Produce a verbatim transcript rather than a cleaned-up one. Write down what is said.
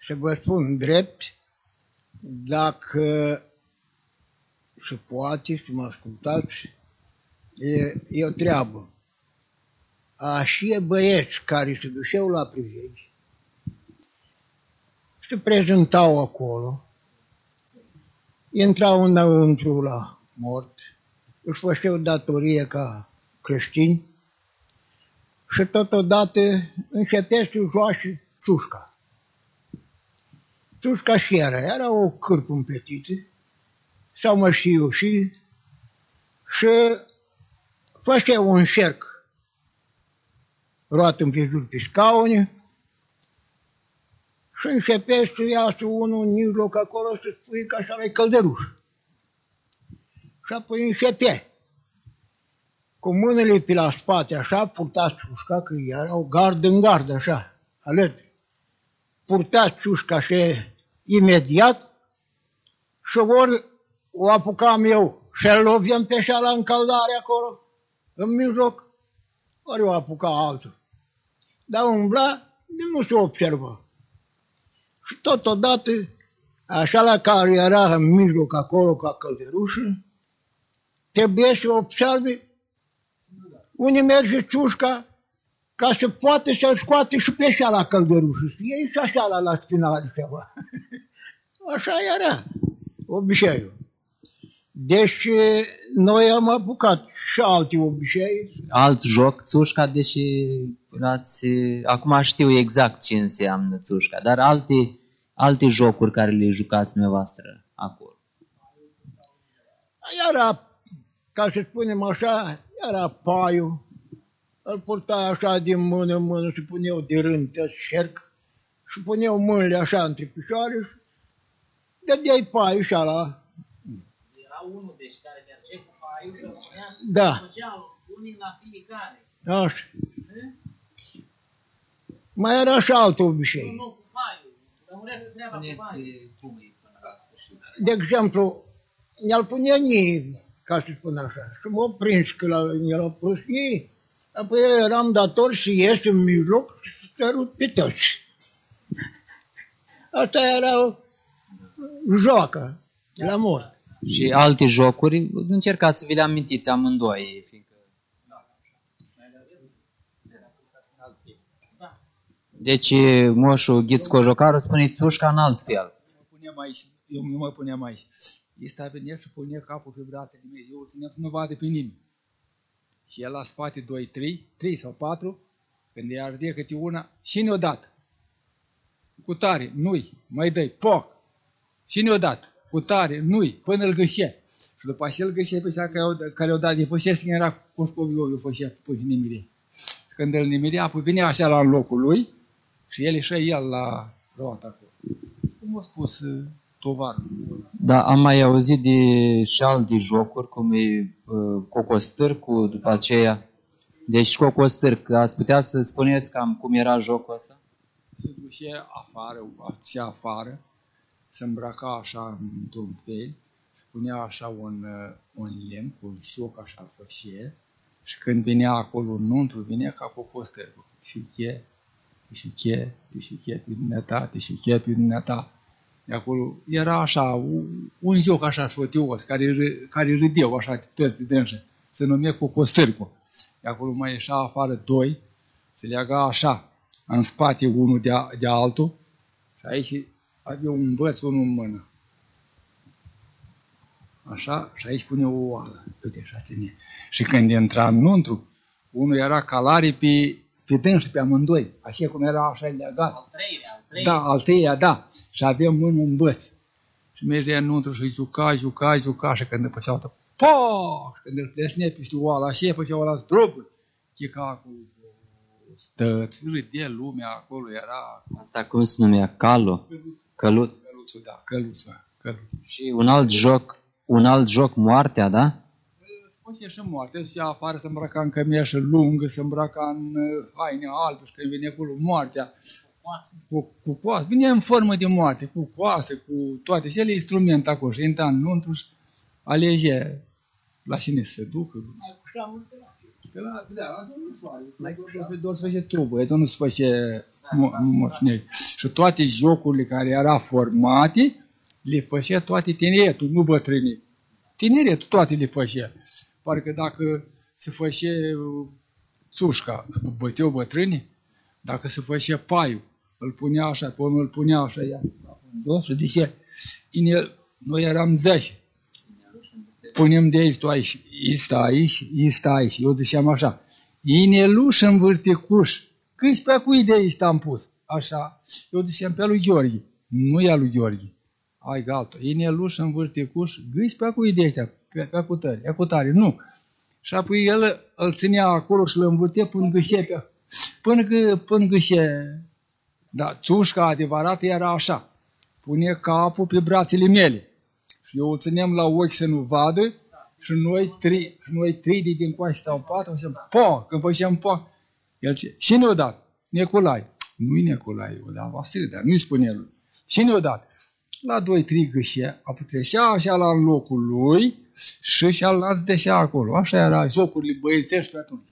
să vă spun drept, dacă se poate să mă ascultați, e, e o treabă. Așa băieți care se duceau la privegi, se prezentau acolo, intrau înăuntru la mort, își făceau datorie ca creștini și totodată începea să joace țușca. Țușca și era, era o cârpă împletită, sau mă știu și, și făcea un cerc roat împrejur pe scaune și începea să iasă unul în mijloc acolo să spui că așa e călderuș. Și apoi începea cu mâinile pe la spate, așa, purta țușca, că era o gardă în gardă, așa, alături. Purta țușca și imediat și ori o apucam eu și-l loveam pe așa la încăldare acolo, în mijloc, ori o apuca altul. Dar umbla, nu se observă. Și totodată, așa la care era în mijloc acolo ca călderușă, trebuie să observe unde merge țușca ca să poată să-l scoate și pe așa la călderușă. Ei și așa la, la spinare ceva. Așa era obiceiul. Deci noi am apucat și alte obicei. Alt joc, țușca, deși ați, acum știu exact ce înseamnă țușca, dar alte, alte jocuri care le jucați dumneavoastră acolo. Era, ca să spunem așa, era paiul, îl purta așa din mână în mână și puneau de rând pe cerc și puneau mâinile așa între picioare și dădeai paiul așa la... Era unul deci care merge cu paiul și rămânea, da. făceau unii la fiecare. Așa. Mai era și alt obicei. Nu, nu, cu paiul. Rămânea cu treaba cu paiul. De exemplu, ne-al punea nie, ca să spun așa, și m-au prins că ne-l-au pus nie, apoi eram dator să ies în mijloc și să sărut pe toți. Asta era o joacă la mort. Și alte jocuri, încercați să vi le amintiți amândoi, fiindcă... Deci, moșul Ghiț Cojocaru spune țușca în alt fel. Eu nu mă puneam aici. Ăsta venea și punea capul pe brațele mele. Eu țineam să nu vadă pe nimeni. Și el la spate doi, trei, trei sau patru, când îi ardea câte una, și ne-o dat. Cu tare, nu-i, mai dai, poc. Și ne-o dat. Cu tare, nu-i, până îl găsea. Și după aceea îl găsea pe cea care o dat de pășesc, era cu scoviu, eu făcea pe nimire. Și când îl nimirea, apoi venea așa la locul lui și el ieșea el la roată acolo. Cum a spus tovarul? Da, am mai auzit de și alte jocuri, cum e uh, cocostârcu, după aceea. Deci cocostârc, ați putea să spuneți cam cum era jocul ăsta? Se ducea afară, așa afară, se îmbrăca așa într-un fel, și punea așa un, un lemn cu un șoc așa fășie și când venea acolo înăuntru, venea ca cocostârcu. Șuche, șuche, șuche pe dumneata, șuche pe dumneata. De acolo era așa, un joc așa șotios, care, care râdeau așa tăți de dânsă, se numea cocostârcu. De acolo mai ieșea afară doi, se lega așa, în spate unul de, de altul și aici avea un băț, unul în mână. Așa, și aici pune o oală. Uite, așa ține. Și când intra înăuntru, unul era calare pe, pe dânsă, pe amândoi. Așa cum era așa legat. Al treilea, al treilea. Da, al treilea, da. Și avea în mână un băț. Și mergea înăuntru și juca, juca, juca. Și când după cealaltă, poc! Când îl plesnea peste oală, așa făcea oala zdrobul. Chica acolo. Stăți, râdea lumea acolo, era... Asta cum se numea? Calo? Căluț? Căluțul, da, căluț, da, căluț. Și un alt joc, un alt joc, moartea, da? Spune și moartea, se afară, se îmbraca în cămeșă lungă, se îmbraca în haine albe și când vine acolo moartea, cu, cu coasă, vine în formă de moarte, cu coasă, cu toate cele instrumente acolo și intra înăuntru și alege la cine să se ducă. Că la, da, la domnul Soare, doar să făcea trubă, nu se făcea moșnei. Și toate jocurile care erau formate, le făcea toate tineretul, nu bătrânii. Tineretul toate le făcea. Parcă dacă se făcea țușca, băteau bătrânii, dacă se făcea paiul, îl punea așa, pe urmă îl punea așa, ia, jos, și zicea, inel, noi eram zece. Punem de aici, tu aici, ăsta aici, ăsta aici. Eu ziceam așa, ineluș în vârtecuș, câți pe cui de aici am pus? Așa, eu ziceam pe lui Gheorghe, nu e a lui Gheorghe. Ai galtă, ineluș în vârtecuș, gâți pe cui de aici, pe, pe cutări, pe cutare, nu. Și apoi el îl ținea acolo și îl învârtea până gâșe, pe, până, că, până gâșe. Dar țușca adevărată era așa, pune capul pe brațele mele. Și eu îl țineam la ochi să nu vadă și noi trei, noi trei de din coace stau în pat, și ziceam, po, când făceam po, el zice, și ne-o dat? Neculai. Nu-i Neculai, o da Vasile, dar nu-i spune lui. Și ne-o dat? La doi, trei gâșe, apoi trecea așa la locul lui și și-al las deșea acolo. Așa era jocurile băiețești pe atunci.